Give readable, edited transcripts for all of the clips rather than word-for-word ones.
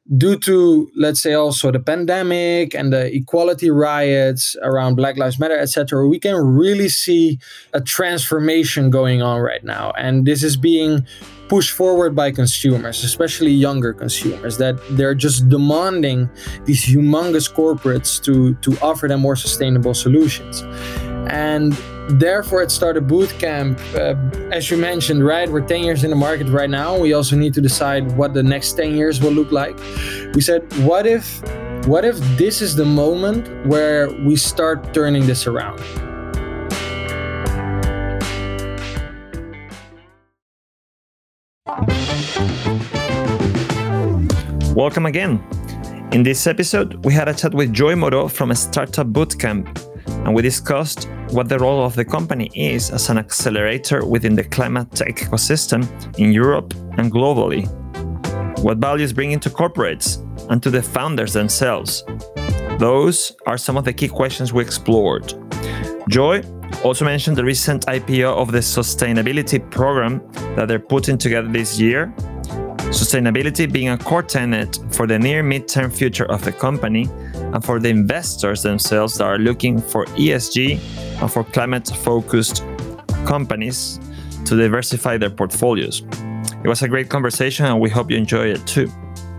due to, let's say, also the pandemic and the equality riots around Black Lives Matter, etc., we can really see a transformation going on right now. And this is being pushed forward by consumers, especially younger consumers, that they're just demanding these humongous corporates to offer them more sustainable solutions. And therefore, at Startup Bootcamp, as you mentioned, right, we're 10 years in the market right now. We also need to decide what the next 10 years will look like. We said, what if this is the moment where we start turning this around? Welcome again. In this episode, we had a chat with Joy Moro from Startup Bootcamp, and we discussed what the role of the company is as an accelerator within the climate tech ecosystem in Europe and globally, what values bring into corporates and to the founders themselves. Those are some of the key questions we explored. Joy also mentioned the recent IPO of the sustainability program that they're putting together this year, sustainability being a core tenet for the near midterm future of the company and for the investors themselves that are looking for ESG and for climate-focused companies to diversify their portfolios. It was a great conversation and we hope you enjoy it too.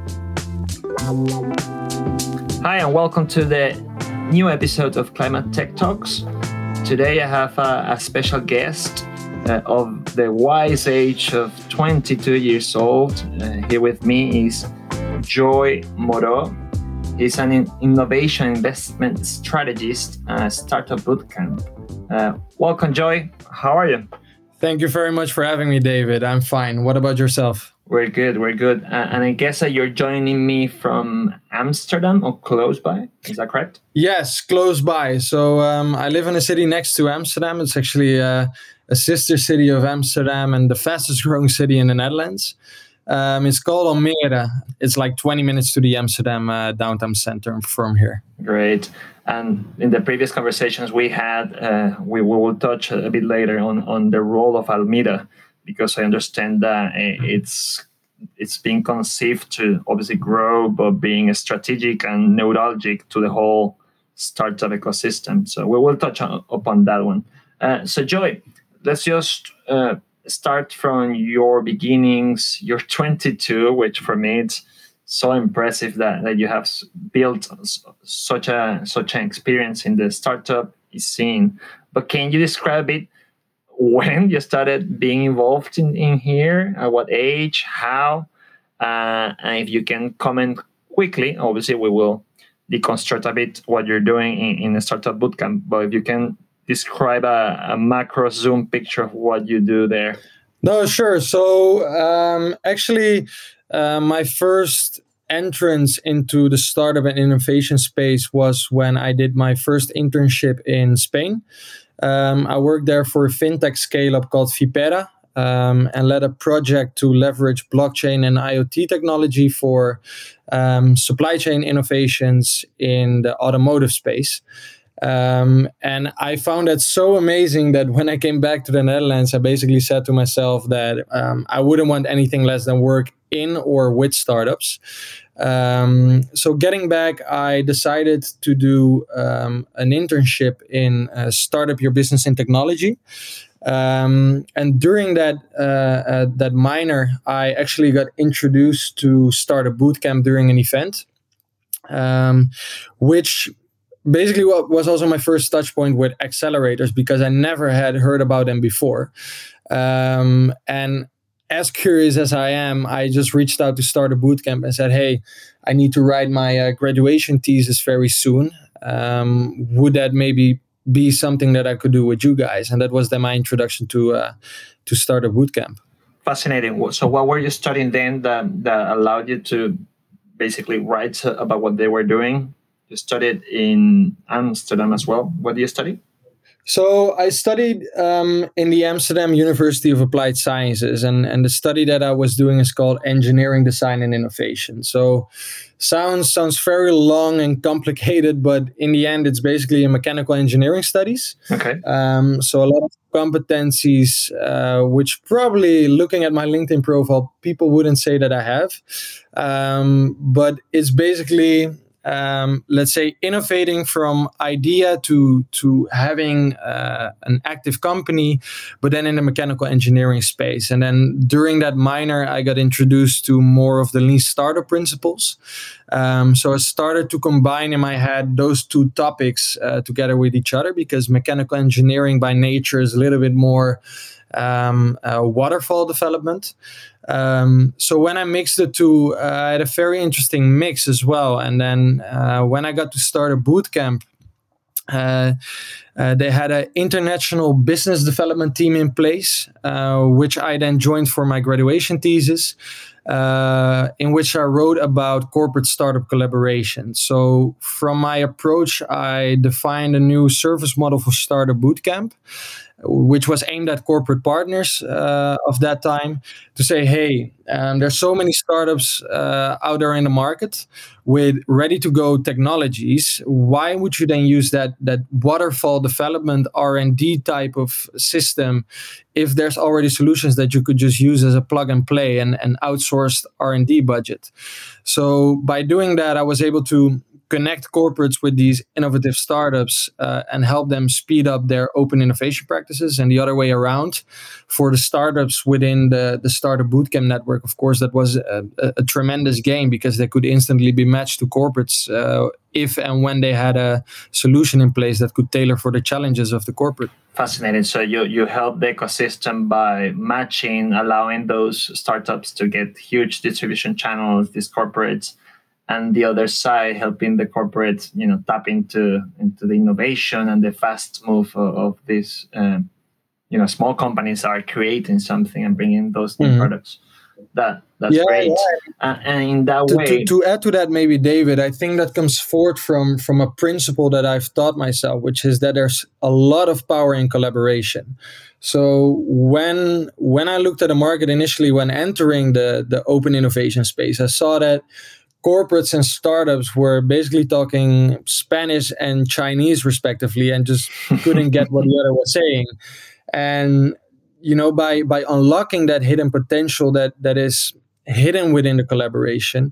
Hi and welcome to the new episode of Climate Tech Talks. Today I have a special guest of the wise age of 22 years old. Here with me is Joy Moro. He's an innovation investment strategist at Startup Bootcamp. Welcome, Joy. How are you? Thank you very much for having me, David. I'm fine. What about yourself? We're good. And I guess that you're joining me from Amsterdam or close by. Is that correct? Yes, close by. So I live in a city next to Amsterdam. It's actually a sister city of Amsterdam and the fastest growing city in the Netherlands. It's called Almere. It's like 20 minutes to the Amsterdam downtown center from here. Great. And in the previous conversations we had, we will touch a bit later on the role of Almere, because I understand that it's being conceived to obviously grow, but being strategic and neuralgic to the whole startup ecosystem. So we will touch upon that one. So Joy, let's just start from your beginnings. You're 22, which for me it's so impressive that you have built such an experience in the startup scene. But can you describe it? When you started being involved in here, at what age, how, and if you can comment quickly, obviously we will deconstruct a bit what you're doing in a Startup Bootcamp, but if you can describe a macro zoom picture of what you do there. No, sure. So actually, my first entrance into the startup and innovation space was when I did my first internship in Spain. I worked there for a fintech scale-up called Vipera, and led a project to leverage blockchain and IoT technology for supply chain innovations in the automotive space. And I found that so amazing that when I came back to the Netherlands, I basically said to myself that I wouldn't want anything less than work in or with startups. So getting back, I decided to do an internship in Startup Your Business in Technology. And during that minor, I actually got introduced to Startup Bootcamp during an event, which basically was also my first touch point with accelerators, because I never had heard about them before. And as curious as I am, I just reached out to Startup Bootcamp and said, hey, I need to write my graduation thesis very soon. Would that maybe be something that I could do with you guys? And that was then my introduction to Startup Bootcamp. Fascinating. So what were you studying then that allowed you to basically write about what they were doing? You studied in Amsterdam as well. What do you study? So I studied in the Amsterdam University of Applied Sciences, and the study that I was doing is called Engineering Design and Innovation. So sounds very long and complicated, but in the end, it's basically a mechanical engineering studies. Okay. So a lot of competencies, which probably looking at my LinkedIn profile, people wouldn't say that I have, but it's basically let's say innovating from idea to having an active company, but then in the mechanical engineering space. And then during that minor, I got introduced to more of the lean startup principles. So I started to combine in my head those two topics together with each other, because mechanical engineering by nature is a little bit more waterfall development. So when I mixed the two, I had a very interesting mix as well. And then when I got to start a bootcamp, they had an international business development team in place, which I then joined for my graduation thesis, in which I wrote about corporate startup collaboration. So from my approach, I defined a new service model for Startup Bootcamp, which was aimed at corporate partners of that time, to say, hey, there's so many startups out there in the market with ready-to-go technologies. Why would you then use that waterfall development R&D type of system if there's already solutions that you could just use as a plug and play and outsourced R&D budget? So by doing that, I was able to connect corporates with these innovative startups and help them speed up their open innovation practices, and the other way around for the startups within the Startup Bootcamp network. Of course, that was a tremendous gain, because they could instantly be matched to corporates if and when they had a solution in place that could tailor for the challenges of the corporate. Fascinating. So you help the ecosystem by matching, allowing those startups to get huge distribution channels, these corporates, and the other side helping the corporates, tap into the innovation and the fast move of these, small companies are creating something and bringing those new products. That's great. Yeah. And in that way, to add to that, maybe David, I think that comes forth from a principle that I've taught myself, which is that there's a lot of power in collaboration. So when I looked at the market initially, when entering the open innovation space, I saw that corporates and startups were basically talking Spanish and Chinese respectively, and just couldn't get what the other was saying. And by unlocking that hidden potential that is hidden within the collaboration,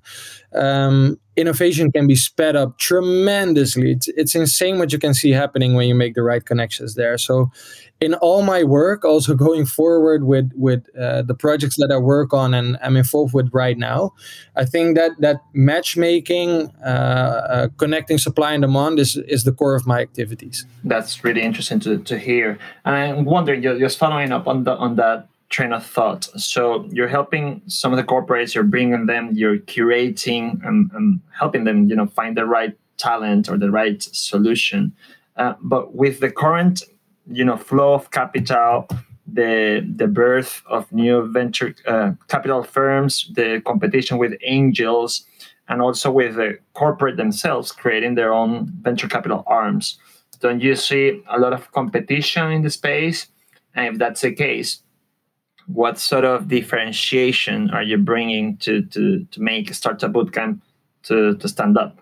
innovation can be sped up tremendously. It's insane what you can see happening when you make the right connections there. So in all my work, also going forward with the projects that I work on and I'm involved with right now, I think that matchmaking, connecting supply and demand is the core of my activities. That's really interesting to hear. And I'm wondering, just following up on that train of thought. So you're helping some of the corporates, you're bringing them, you're curating and helping them, find the right talent or the right solution. But with the current, flow of capital, the birth of new venture capital firms, the competition with angels, and also with the corporate themselves creating their own venture capital arms, don't you see a lot of competition in the space? And if that's the case, what sort of differentiation are you bringing to make Startup Bootcamp to stand out?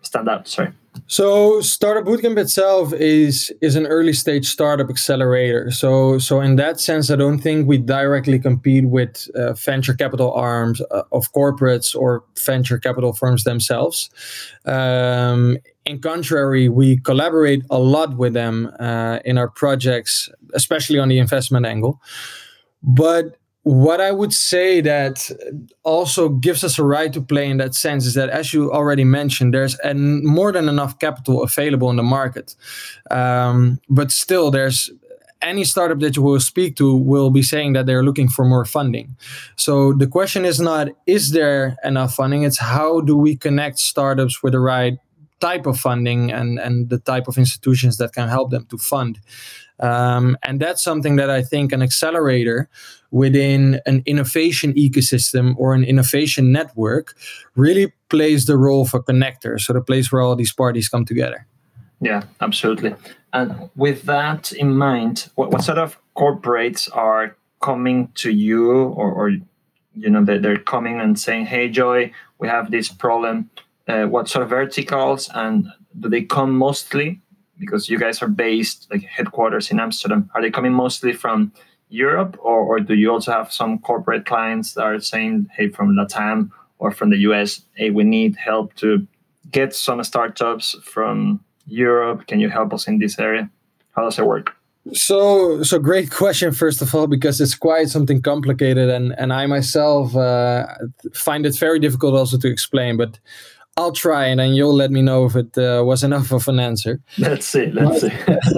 So Startup Bootcamp itself is an early stage startup accelerator. So in that sense, I don't think we directly compete with venture capital arms of corporates or venture capital firms themselves. In contrary, we collaborate a lot with them in our projects, especially on the investment angle. But what I would say that also gives us a right to play in that sense is that, as you already mentioned, there's more than enough capital available in the market. But still, there's any startup that you will speak to will be saying that they're looking for more funding. So the question is not, is there enough funding? It's how do we connect startups with the right type of funding and the type of institutions that can help them to fund. And that's something that I think an accelerator within an innovation ecosystem or an innovation network really plays the role of a connector. So the place where all these parties come together. Yeah, absolutely. And with that in mind, what sort of corporates are coming to you, or they're coming and saying, "Hey, Joy, we have this problem." What sort of verticals, and do they come mostly because you guys are based like headquarters in Amsterdam? Are they coming mostly from Europe, or do you also have some corporate clients that are saying, "Hey, from Latam or from the US, hey, we need help to get some startups from Europe. Can you help us in this area?" How does it work? So great question, first of all, because it's quite something complicated, and I myself find it very difficult also to explain. But I'll try, and then you'll let me know if it was enough of an answer. Let's see. Let's see.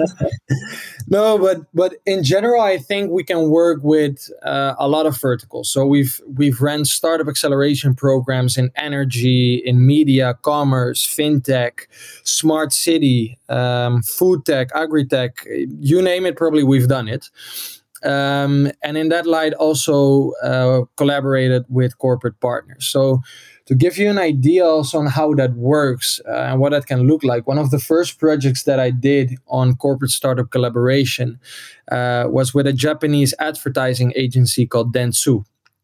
No, but in general, I think we can work with a lot of verticals. So we've ran startup acceleration programs in energy, in media, commerce, fintech, smart city, food tech, agri tech, you name it. Probably we've done it. And in that light, also collaborated with corporate partners. So to give you an idea also on how that works and what that can look like, one of the first projects that I did on corporate startup collaboration was with a Japanese advertising agency called Dentsu.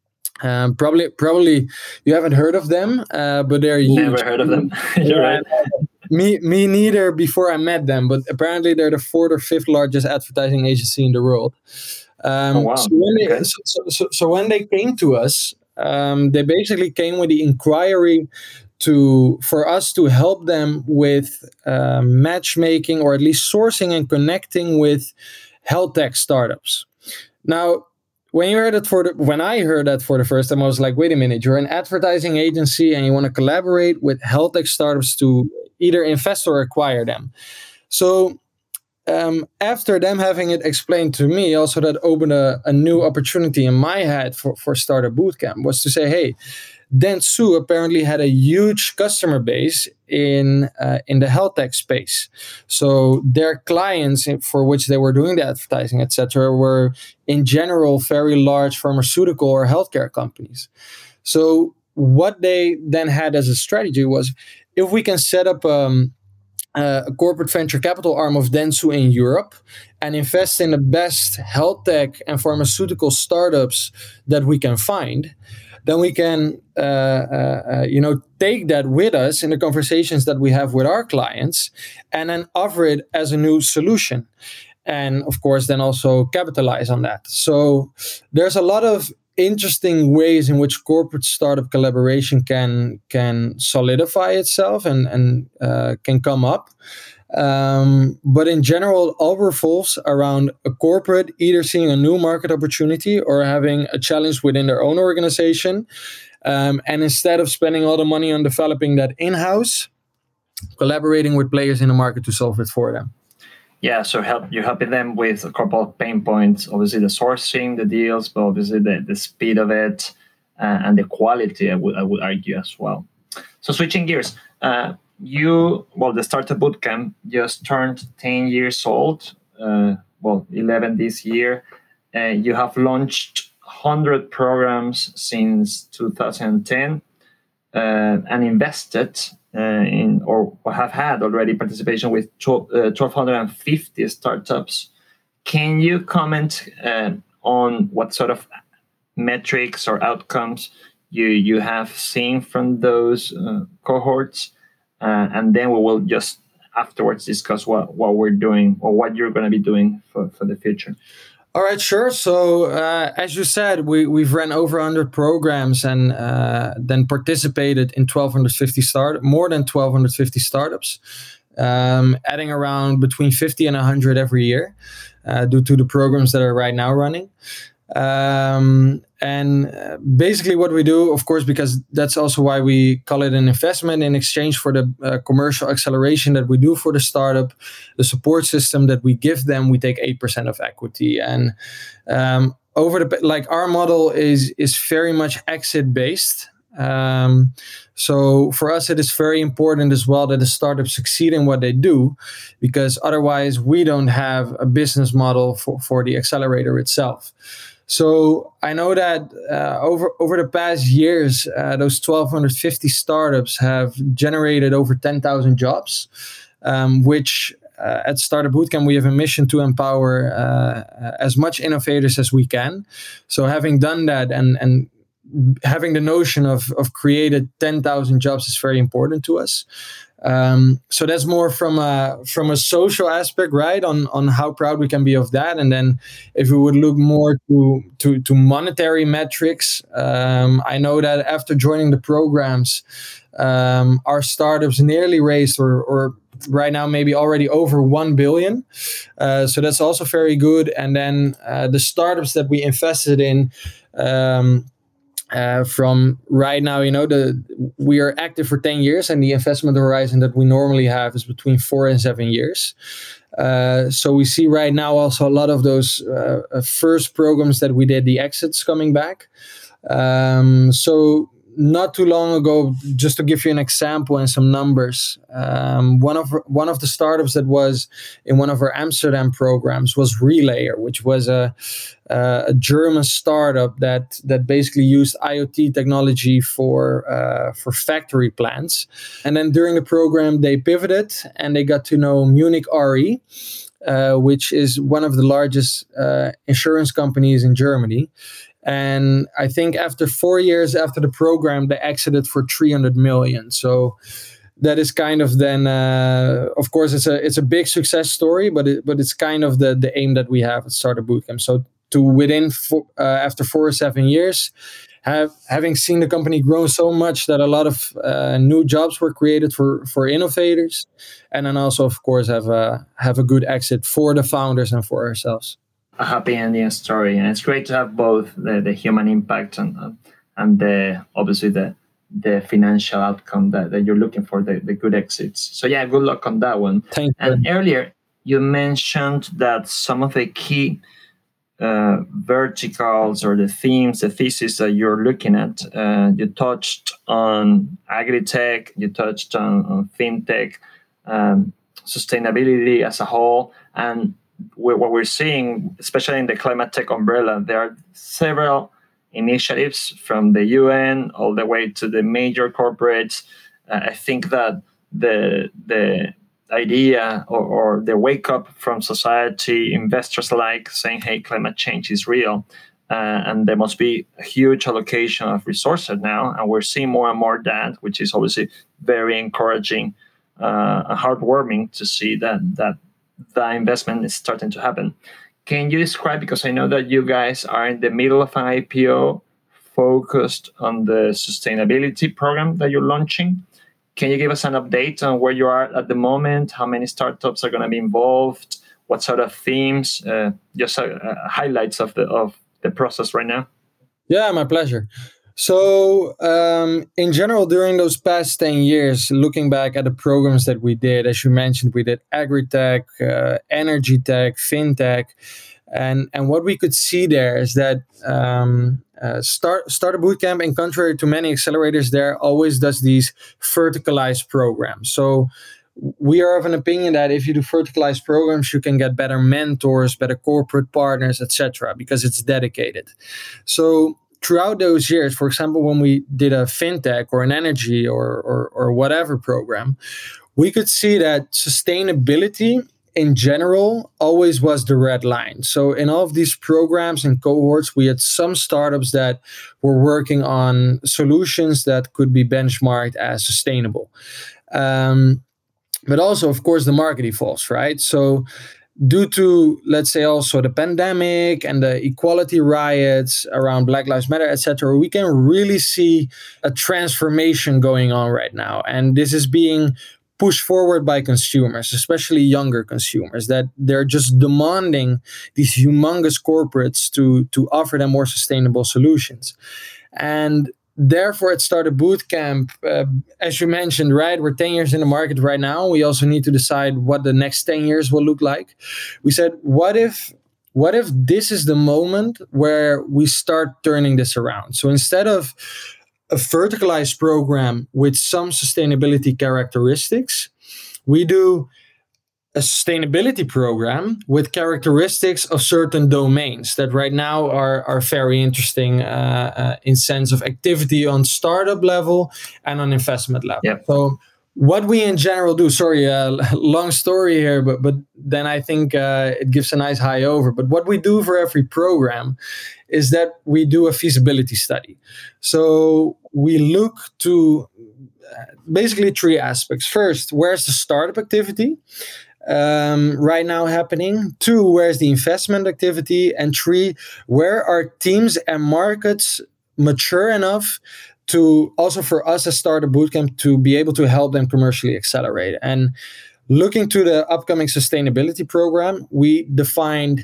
Probably you haven't heard of them, but they're huge. Never heard of them. You're right. Me neither before I met them, but apparently they're the fourth or fifth largest advertising agency in the world. Oh, wow. So when they came to us, they basically came with the inquiry for us to help them with matchmaking, or at least sourcing and connecting with health tech startups. Now, when I heard that for the first time, I was like, wait a minute, you're an advertising agency and you want to collaborate with health tech startups to either invest or acquire them. So after them having it explained to me, also that opened a new opportunity in my head for Startup Bootcamp, was to say, hey, Dentsu apparently had a huge customer base in the health tech space. So their clients for which they were doing the advertising, etc., were in general very large pharmaceutical or healthcare companies. So what they then had as a strategy was, if we can set up a corporate venture capital arm of Dentsu in Europe and invest in the best health tech and pharmaceutical startups that we can find, then we can take that with us in the conversations that we have with our clients, and then offer it as a new solution, and of course then also capitalize on that. So there's a lot of interesting ways in which corporate startup collaboration can solidify itself and can come up. But in general, all revolves around a corporate either seeing a new market opportunity or having a challenge within their own organization. And instead of spending all the money on developing that in-house, collaborating with players in the market to solve it for them. Yeah, so you're helping them with a couple of pain points. Obviously, the sourcing, the deals, but obviously the speed of it and the quality, I would argue as well. So switching gears, the Startup Bootcamp just turned 10 years old, 11 this year. You have launched 100 programs since 2010 and invested or have had already participation with 1,250 startups. Can you comment on what sort of metrics or outcomes you have seen from those cohorts? And then we will just afterwards discuss what we're doing or what you're going to be doing for the future. All right, sure. So as you said, we've ran over 100 programs and then participated in more than 1,250 startups, adding around between 50 and 100 every year due to the programs that are right now running. And basically what we do, of course, because that's also why we call it an investment, in exchange for the commercial acceleration that we do for the startup, the support system that we give them, we take 8% of equity. And our model is very much exit based. So for us, it is very important as well that the startups succeed in what they do, because otherwise we don't have a business model for the accelerator itself. So I know that over the past years, those 1,250 startups have generated over 10,000 jobs. which at Startup Bootcamp, we have a mission to empower as much innovators as we can. So having done that and having the notion of created 10,000 jobs is very important to us. So that's more from a social aspect, right? On how proud we can be of that. And then if we would look more to monetary metrics, I know that after joining the programs, our startups nearly raised or right now maybe already over 1 billion. So that's also very good. And then the startups that we invested in, from right now, we are active for 10 years, and the investment horizon that we normally have is between 4 and 7 years. So we see right now also a lot of those first programs that we did, the exits coming back. So not too long ago, just to give you an example and some numbers, one of the startups that was in one of our Amsterdam programs was Relayer, which was a German startup that basically used IoT technology for factory plants. And then during the program, they pivoted and they got to know Munich Re, which is one of the largest insurance companies in Germany. And I think after 4 years after the program, they exited for 300 million. So that is kind of then, of course, it's a big success story, but it's kind of the aim that we have at Startup Bootcamp. So after 4 or 7 years, having seen the company grow so much that a lot of new jobs were created for innovators, and then also, of course, have a good exit for the founders and for ourselves. A happy ending story, and it's great to have both the human impact and the obviously the financial outcome that you're looking for, the good exits. So yeah, good luck on that one. Thank you. And earlier you mentioned that some of the key verticals or the themes, the thesis that you're looking at, you touched on agri-tech, you touched on fintech, sustainability as a whole, and what we're seeing, especially in the climate tech umbrella, there are several initiatives from the UN all the way to the major corporates. I think that the idea or the wake up from society, investors alike, saying, hey, climate change is real, and there must be a huge allocation of resources now. And we're seeing more and more that, which is obviously very encouraging and heartwarming to see that the investment is starting to happen. Can you describe, because I know that you guys are in the middle of an IPO focused on the sustainability program that you're launching. Can you give us an update on where you are at the moment? How many startups are going to be involved? What sort of themes? Just highlights of the process right now. Yeah, my pleasure. So in general, during those past 10 years, looking back at the programs that we did, as you mentioned, we did agri-tech, energy tech, fintech. And what we could see there is that Startup Bootcamp, in contrary to many accelerators there, always does these verticalized programs. So we are of an opinion that if you do verticalized programs, you can get better mentors, better corporate partners, etc., because it's dedicated. So throughout those years, for example, when we did a fintech or an energy or whatever program, we could see that sustainability in general always was the red line. So in all of these programs and cohorts, we had some startups that were working on solutions that could be benchmarked as sustainable. But also, of course, the market evolves, right? So due to, let's say, also the pandemic and the equality riots around Black Lives Matter, etc., we can really see a transformation going on right now. And this is being pushed forward by consumers, especially younger consumers, that they're just demanding these humongous corporates to offer them more sustainable solutions. And therefore, at Startup Bootcamp, as you mentioned, right, we're 10 years in the market right now. We also need to decide what the next 10 years will look like. We said, what if this is the moment where we start turning this around? So instead of a verticalized program with some sustainability characteristics, we do a sustainability program with characteristics of certain domains that right now are very interesting in sense of activity on startup level and on investment level. Yep. So What we in general do, sorry, long story here, but then I think it gives a nice high over. But what we do for every program is that we do a feasibility study. So we look to basically three aspects. First, where's the startup activity right now happening? Two, where's the investment activity? And three, where are teams and markets mature enough to also for us as Startup Bootcamp to be able to help them commercially accelerate? And looking to the upcoming sustainability program, we defined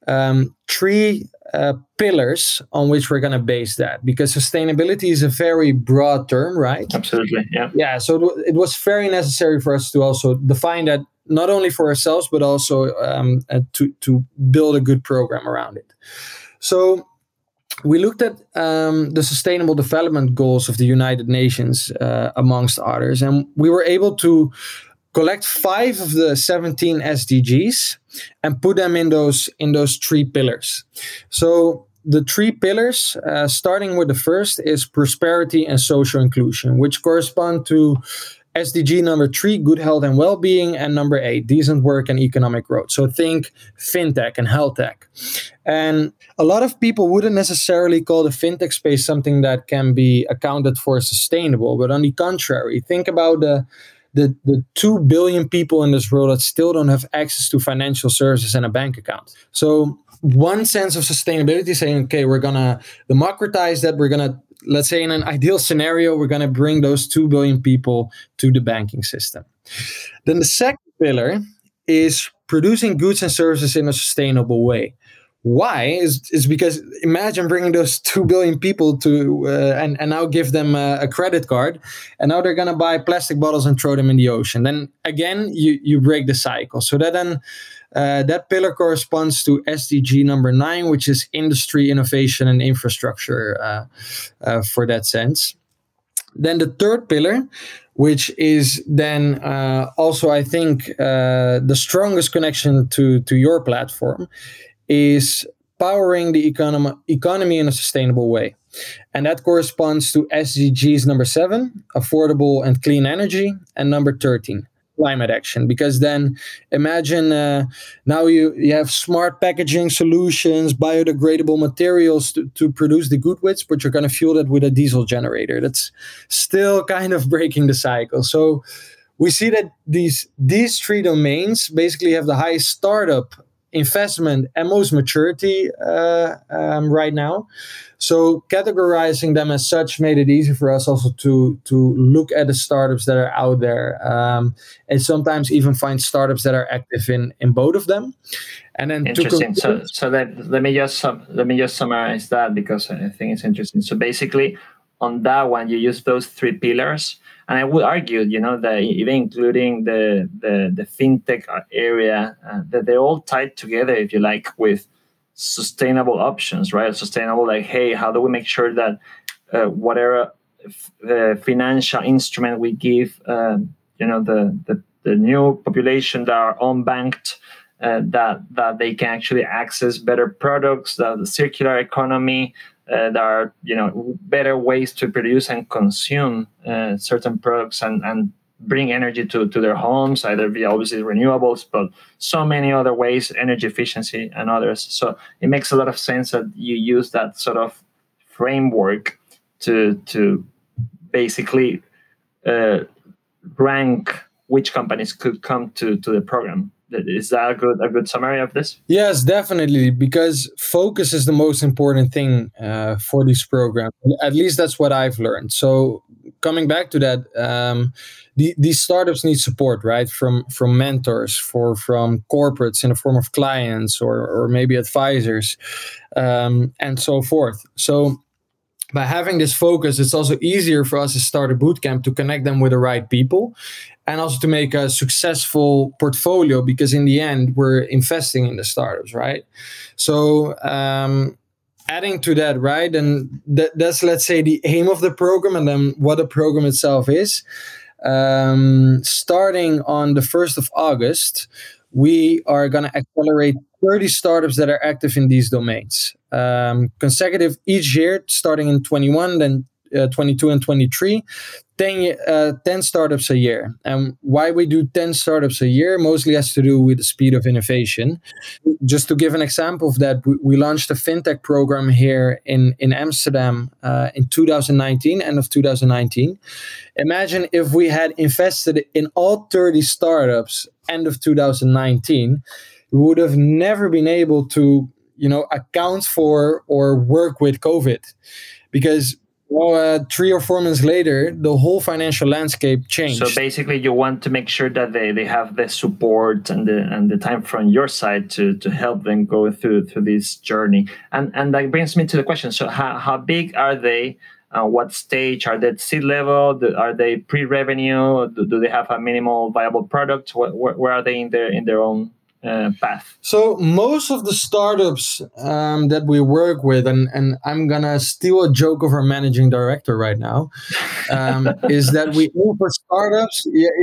three pillars on which we're going to base that, because sustainability is a very broad term, right? Absolutely, yeah. Yeah, so it was very necessary for us to also define that not only for ourselves but also to build a good program around it. So we looked at the Sustainable Development Goals of the United Nations, amongst others, and we were able to collect 5 of the 17 SDGs and put them in those three pillars. So the three pillars, starting with the first, is prosperity and social inclusion, which correspond to SDG number 3, good health and well-being, and number 8, decent work and economic growth. So think fintech and health tech. And a lot of people wouldn't necessarily call the fintech space something that can be accounted for sustainable, but on the contrary, think about the 2 billion people in this world that still don't have access to financial services and a bank account. So one sense of sustainability is saying, okay, we're going to democratize that. We're going to, let's say in an ideal scenario, we're going to bring those 2 billion people to the banking system. Then the second pillar is producing goods and services in a sustainable way. Why is because imagine bringing those 2 billion people to and now give them a credit card, and now they're going to buy plastic bottles and throw them in the ocean. Then again, you break the cycle. So that pillar corresponds to SDG number 9, which is industry, innovation, and infrastructure for that sense. Then the third pillar, which is then also, I think, the strongest connection to your platform, is powering the economy in a sustainable way. And that corresponds to SDGs number 7, affordable and clean energy, and number 13, climate action. Because then imagine now you have smart packaging solutions, biodegradable materials to produce the good with, but you're going to fuel that with a diesel generator. That's still kind of breaking the cycle. So we see that these three domains basically have the highest startup investment and most maturity right now. So categorizing them as such made it easy for us also to look at the startups that are out there, and sometimes even find startups that are active in both of them. And then interesting. So let me just summarize that, because I think it's interesting. So basically, on that one, you use those 3 pillars. And I would argue, that even including the fintech area, that they're all tied together, if you like, with sustainable options, right? Sustainable, like, hey, how do we make sure that whatever the financial instrument we give, the new population that are unbanked, that they can actually access better products, the circular economy. There are better ways to produce and consume certain products and bring energy to their homes, either via obviously renewables, but so many other ways, energy efficiency and others. So it makes a lot of sense that you use that sort of framework to basically rank which companies could come to the program. Is that a good summary of this? Yes, definitely, because focus is the most important thing for these programs. At least that's what I've learned. So coming back to that, these startups need support, right? From mentors, from corporates in the form of clients or maybe advisors, and so forth. So by having this focus, it's also easier for us as Startup Bootcamp to connect them with the right people, and also to make a successful portfolio, because in the end, we're investing in the startups, right? So adding to that, right, and that's, let's say, the aim of the program, and then what the program itself is. Starting on the 1st of August, we are going to accelerate 30 startups that are active in these domains, consecutive each year, starting in 21, then 22 and 23, 10 startups a year. And why we do 10 startups a year mostly has to do with the speed of innovation. Just to give an example of that, we launched a fintech program here in Amsterdam in 2019, end of 2019. Imagine if we had invested in all 30 startups end of 2019, we would have never been able to, account for or work with COVID, because 3 or 4 months later, the whole financial landscape changed. So basically, you want to make sure that they have the support and the time from your side to help them go through this journey. And that brings me to the question: so how big are they? What stage are they? At seed level? Are they pre-revenue? Do they have a minimal viable product? Where are they in their own path? So most of the startups that we work with, and I'm gonna steal a joke of our managing director right now, is that we aim for startups.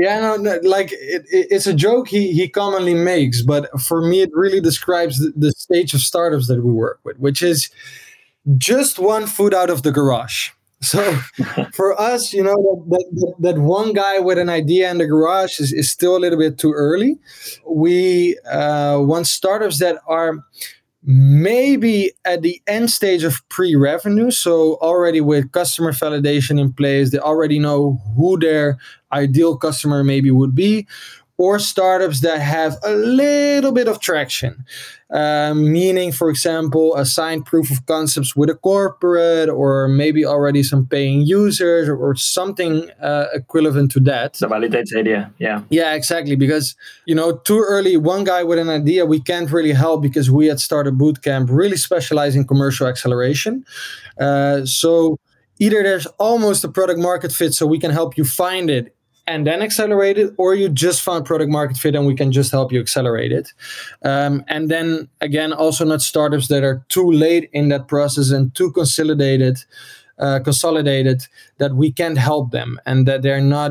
It's a joke he commonly makes, but for me it really describes the stage of startups that we work with, which is just one foot out of the garage. So for us, that one guy with an idea in the garage is still a little bit too early. We want startups that are maybe at the end stage of pre-revenue, so already with customer validation in place, they already know who their ideal customer maybe would be, or startups that have a little bit of traction, meaning, for example, a signed proof of concepts with a corporate, or maybe already some paying users, or something equivalent to that. So validates the idea, yeah. Yeah, exactly. Because, too early, one guy with an idea, we can't really help, because we at Startup Bootcamp really specialize in commercial acceleration. So either there's almost a product market fit, so we can help you find it and then accelerate it, or you just found product market fit and we can just help you accelerate it. And then again, also not startups that are too late in that process and too consolidated that we can't help them, and that they're not,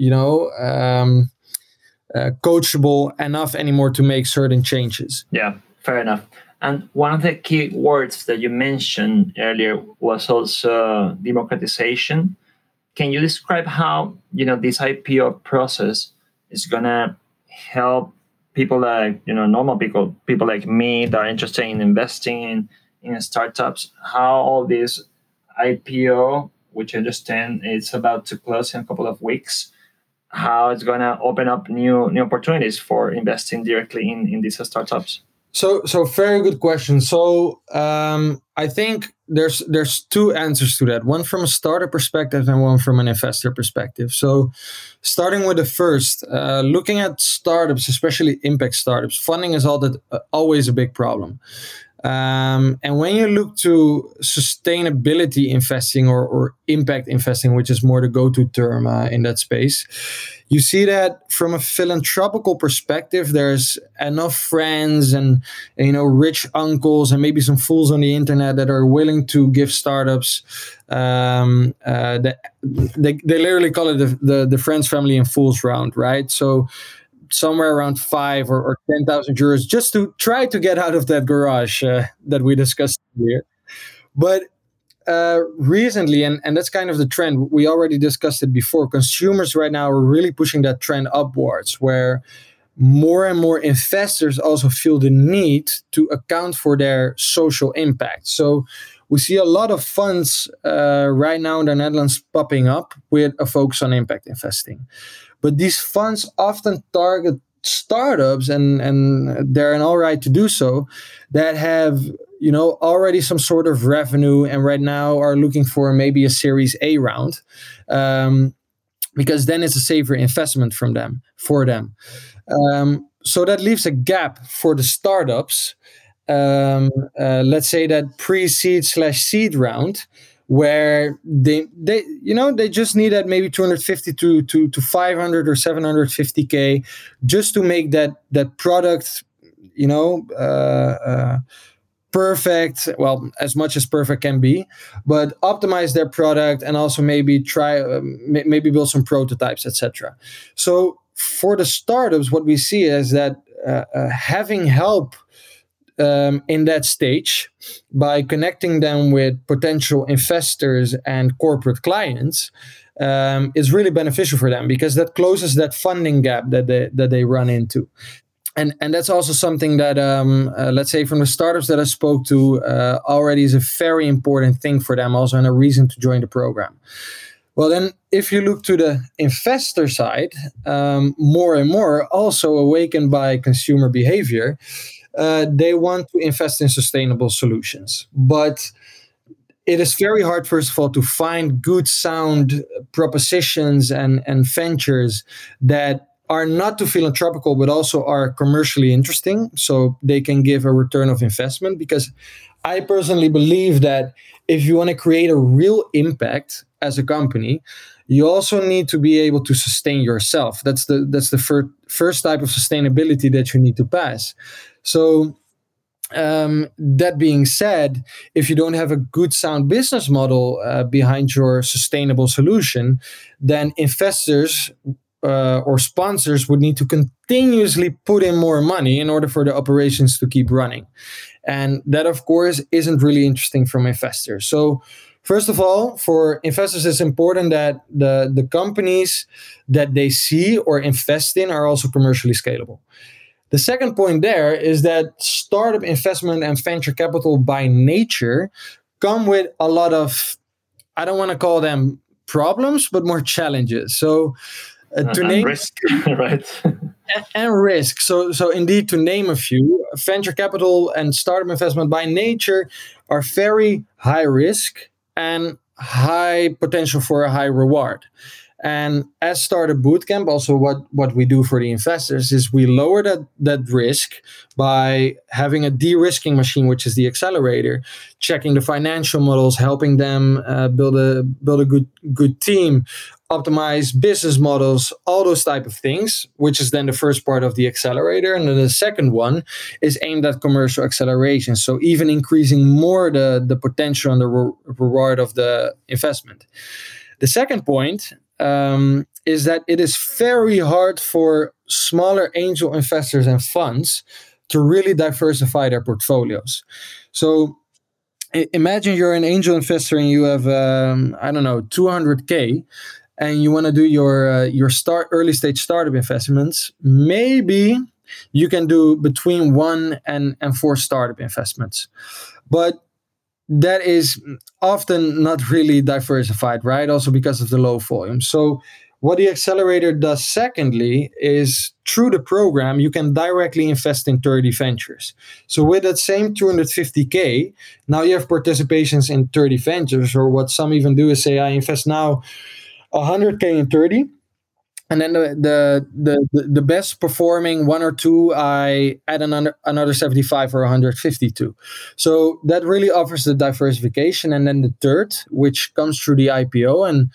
coachable enough anymore to make certain changes. Yeah, fair enough. And one of the key words that you mentioned earlier was also democratization. Can you describe how this IPO process is gonna help people like normal people like me that are interested in investing in startups? How all this IPO, which I understand is about to close in a couple of weeks, how it's gonna open up new opportunities for investing directly in these startups? So very good question. So I think there's two answers to that. One from a startup perspective and one from an investor perspective. So starting with the first, looking at startups, especially impact startups, funding is always a big problem. And when you look to sustainability investing or impact investing, which is more the go-to term in that space, you see that from a philanthropical perspective, there's enough friends and rich uncles and maybe some fools on the internet that are willing to give startups. They literally call it the friends, family, and fools round, right? So somewhere around 5 or 10,000 euros just to try to get out of that garage that we discussed here. But recently, and that's kind of the trend, we already discussed it before, consumers right now are really pushing that trend upwards, where more and more investors also feel the need to account for their social impact. So we see a lot of funds right now in the Netherlands popping up with a focus on impact investing. But these funds often target startups, and they're an all right to do so, that have already some sort of revenue and right now are looking for maybe a Series A round, because then it's a safer investment for them. So that leaves a gap for the startups. Let's say that pre-seed/seed round, where they just need that maybe 250 to 500 or 750K just to make that product perfect, well, as much as perfect can be, but optimize their product and also maybe try maybe build some prototypes, etc. So for the startups, what we see is that having help in that stage, by connecting them with potential investors and corporate clients, is really beneficial for them, because that closes that funding gap that they run into. And that's also something that, let's say, from the startups that I spoke to, already is a very important thing for them, also, and a reason to join the program. Well, then, if you look to the investor side, more and more, also awakened by consumer behavior, they want to invest in sustainable solutions. But it is very hard, first of all, to find good, sound propositions and ventures that are not too philanthropical, but also are commercially interesting, so they can give a return of investment. Because I personally believe that if you want to create a real impact as a company, you also need to be able to sustain yourself. That's the first type of sustainability that you need to pass. So that being said, if you don't have a good, sound business model behind your sustainable solution, then investors or sponsors would need to continuously put in more money in order for the operations to keep running. And that, of course, isn't really interesting from investors. So first of all, for investors, it's important that the companies that they see or invest in are also commercially scalable. The second point there is that startup investment and venture capital by nature come with a lot of, I don't want to call them problems, but more challenges. So to name risk, right? and risk. So indeed, to name a few, venture capital and startup investment by nature are very high risk and high potential for a high reward. And as Startup Bootcamp, also what we do for the investors is we lower that risk by having a de-risking machine, which is the accelerator, checking the financial models, helping them build a good team, optimize business models, all those type of things, which is then the first part of the accelerator. And then the second one is aimed at commercial acceleration. So even increasing more the potential and the reward of the investment. The second point is that it is very hard for smaller angel investors and funds to really diversify their portfolios. So imagine you're an angel investor and you have, 200K, and you want to do your early stage startup investments. Maybe you can do between 1 and 4 startup investments, but that is often not really diversified, right? Also because of the low volume. So what the accelerator does secondly is, through the program, you can directly invest in 30 ventures. So with that same 250K, now you have participations in 30 ventures, or what some even do is say, I invest now 100K in 30. And then the best performing 1 or 2, I add another 75 or 152. So that really offers the diversification. And then the third, which comes through the IPO, and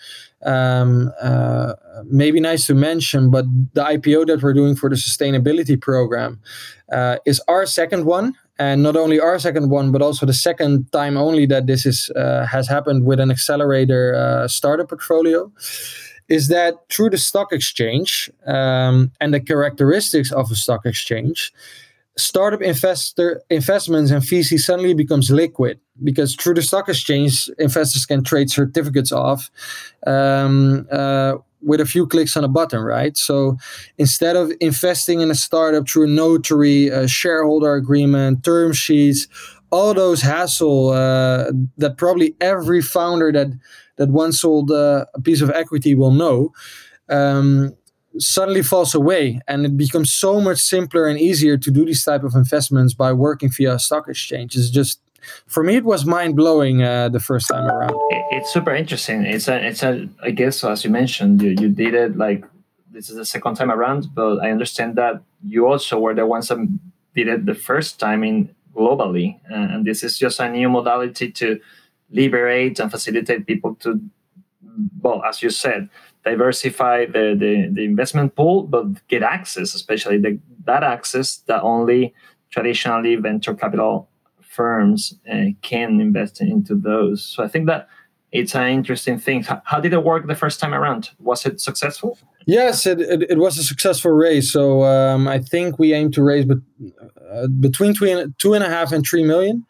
maybe nice to mention, but the IPO that we're doing for the sustainability program is our second one. And not only our second one, but also the second time only that this has happened with an accelerator startup portfolio. Is that through the stock exchange and the characteristics of a stock exchange, startup investments and VC suddenly becomes liquid, because through the stock exchange, investors can trade certificates off with a few clicks on a button, right? So instead of investing in a startup through a notary, a shareholder agreement, term sheets, all those hassle that probably every founder that once sold a piece of equity will know, suddenly falls away, and it becomes so much simpler and easier to do these type of investments by working via a stock exchange. It's just, for me, it was mind-blowing the first time around. It's super interesting. It's a I guess, as you mentioned, you did it like, this is the second time around, but I understand that you also were the ones that did it the first time globally, and this is just a new modality to liberate and facilitate people to, well, as you said, diversify the investment pool, but get access, especially that access that only traditionally venture capital firms can invest into those. So I think that it's an interesting thing. How did it work the first time around? Was it successful? Yes, it was a successful raise. So I think we aim to raise between 2.5 and 3 million.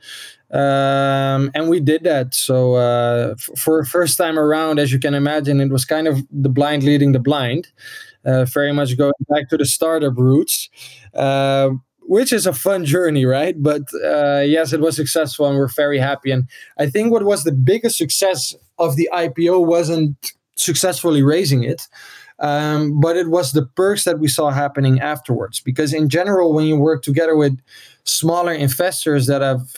And we did that. So for first time around, as you can imagine, it was kind of the blind leading the blind, very much going back to the startup roots, which is a fun journey, right? But yes, it was successful and we're very happy. And I think what was the biggest success of the IPO wasn't successfully raising it, but it was the perks that we saw happening afterwards. Because in general, when you work together with smaller investors that have,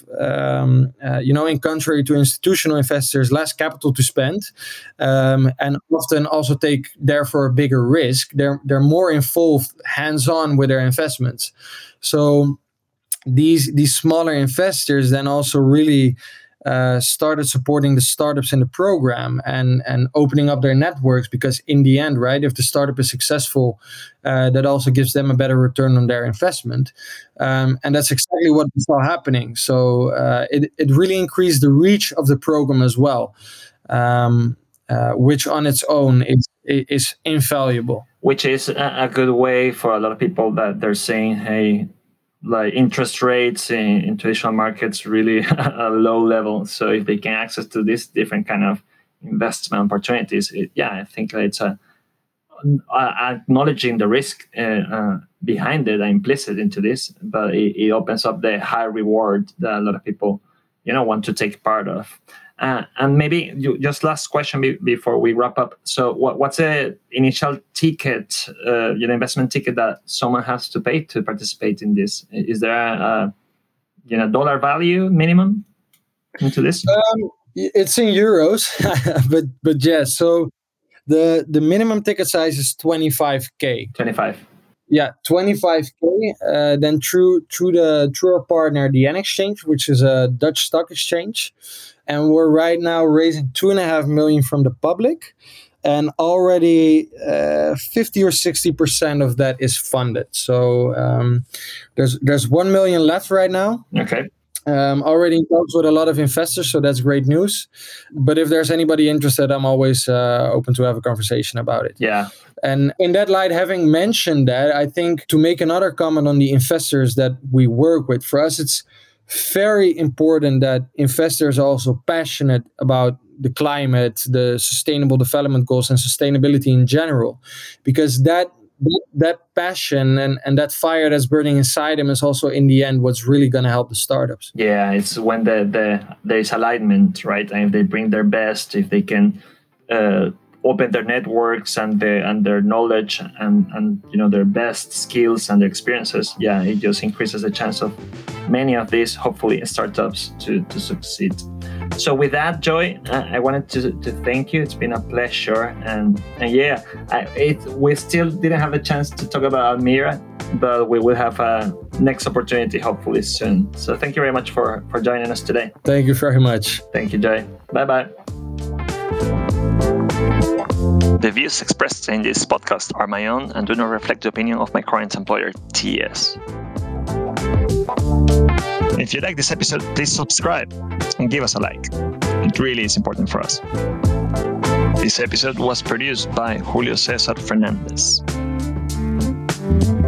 in contrary to institutional investors, less capital to spend, and often also take therefore a bigger risk, they're more involved hands-on with their investments. So these smaller investors then also really started supporting the startups in the program and opening up their networks, because in the end, right, if the startup is successful, that also gives them a better return on their investment. And that's exactly what we saw happening. So it really increased the reach of the program as well, which on its own is invaluable. Which is a good way for a lot of people that they're saying, hey, like interest rates in traditional markets really a low level. So if they can access to this different kind of investment opportunities, I think it's acknowledging the risk behind it, implicit into this, but it opens up the high reward that a lot of people, want to take part of. And maybe just last question before we wrap up. So what's the initial ticket, investment ticket that someone has to pay to participate in this? Is there a dollar value minimum into this? It's in euros, but yes. So the minimum ticket size is 25K. 25. Yeah, 25K. Then through our partner, the N-Exchange, which is a Dutch stock exchange. And we're right now raising 2.5 million from the public, and already 50 or 60% of that is funded. So there's 1 million left right now. Okay. Already in talks with a lot of investors, so that's great news. But if there's anybody interested, I'm always open to have a conversation about it. Yeah. And in that light, having mentioned that, I think to make another comment on the investors that we work with, for us, it's very important that investors are also passionate about the climate, the sustainable development goals, and sustainability in general, because that passion and that fire that's burning inside them is also in the end what's really going to help the startups. Yeah, it's when there is alignment, right? And if they bring their best, if they can open their networks and their knowledge and their best skills and their experiences, it just increases the chance of many of these, hopefully, startups to succeed. So with that, Joy, I wanted to thank you. It's been a pleasure, and we still didn't have a chance to talk about Almira, but we will have a next opportunity hopefully soon. So thank you very much for joining us today. Thank you very much. Thank you, Joy. Bye-bye. The views expressed in this podcast are my own and do not reflect the opinion of my current employer, TS. If you like this episode, please subscribe and give us a like. It really is important for us. This episode was produced by Julio Cesar Fernandez.